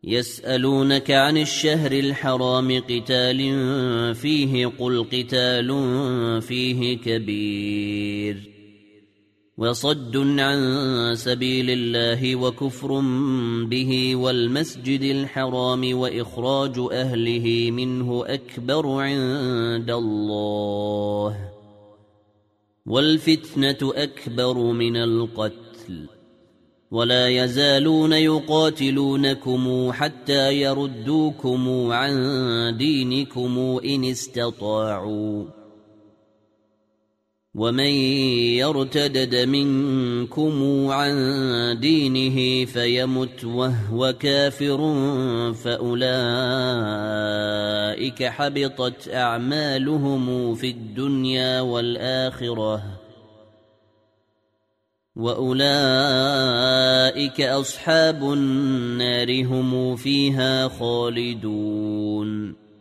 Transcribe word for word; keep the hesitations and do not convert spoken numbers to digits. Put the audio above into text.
يسألونك عن الشهر الحرام قتال فيه قل قتال فيه كبير وصد عن سبيل الله وكفر به والمسجد الحرام وإخراج أهله منه أكبر عند الله والفتنة أكبر من القتل ولا يزالون يقاتلونكم حتى يردوكم عن دينكم إن استطاعوا ومن يرتدد منكم عن دينه فيمت وهو كافر فأولئك حبطت أعمالهم في الدنيا والآخرة وأولئك أصحاب النار هم فيها خالدون